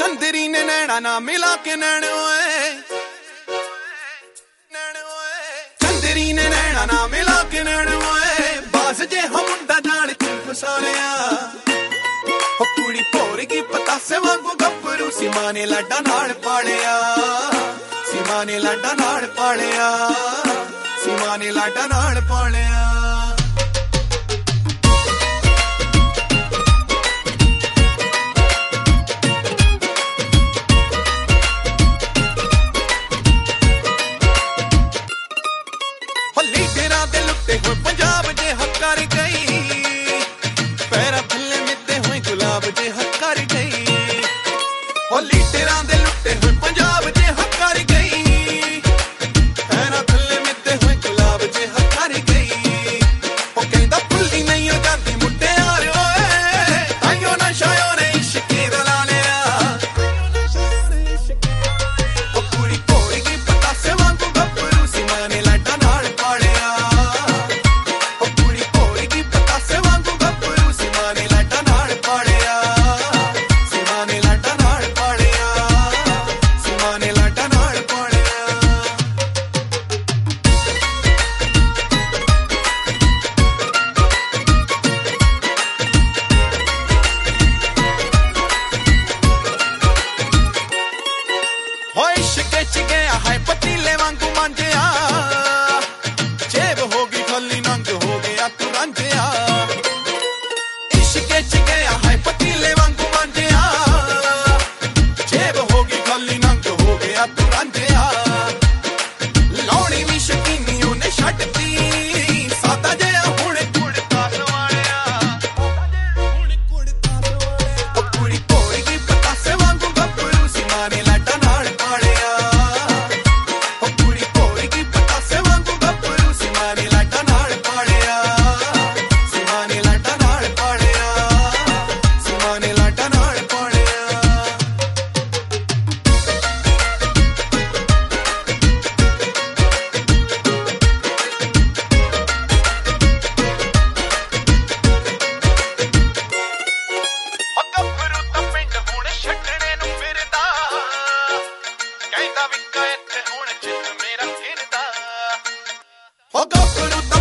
चंदरी ने नैना ना मिला के नैन ओए, चंदरी ने नैना ना मिला के नैन ओए, बास जे हम मुंडा जान के फसाया हो कुड़ी भोर की पतासे वांगू गब्बरू सीमा ने लाडा नाल पालिया, सीमा ने लाडा नाल पालिया, सीमा ने लाडा नाल पालिया। लीडरां दे लुटे होए पंजाब जे हक्कर गई, पैरा थल्ले मिलते होए गुलाब जे हक्कर गई, हो लीडरां दे लुटे होए पंजाब जे हक्कर गई, पैरा थल्ले मिलते होए गुलाब जे हक्कर गई, हो कहंदा भुल्ली नहीं हो जांदी मुंडे यार ओए, ताइयों नशायो ने इश्के दा ला लिया, हो कुड़ी भोर की पतासे वांगू गब्बरू सीमा ने लाडा नाल पालिया, हो कुड़ी भोर की पतासे वांगू गब्बरू सीमा ने लाडा नाल पालिया, सीमा ने लाडा नाल पालिया, सीमा ने लाडा नाल पालिया। हो इश्क च गया है पतीले वांगू मांझिया, जेब हो गई खाली नंग हो गया तू रांझिया, इश्क च गया है पतीले वांगू मांझिया, जेब हो गई खाली नंग हो गया तू रांझिया, लाउणी भी शकीनी उन्हें छड्डती, सादा जिहा हुण कुड़ता सवालिया, हुण कुड़ता सवालिया, ओ कुड़ी भोर की पतासे वांगू गब्बरू सीमा ने लाडा नाल पालिया, ओ कुड़ी भोर की पतासे वांगू गब्बरू सीमा ने लाडा नाल पालिया, सीमा ने लाडा नाल पालिया, सीमा ने लाडा नाल पालिया। ਉਹ ਗੱਭਰੂ ਤਾਂ ਪਿੰਡ ਹੁਣ ਛੱਡਣੇ ਨੂੰ ਫਿਰਦਾ, ਕਹਿੰਦਾ ਵੀ ਇੱਥੇ ਹੁਣ ਚਿੱਤ ਮੇਰਾ ਫਿਰਦਾ, ਉਹ ਗੱਭਰੂ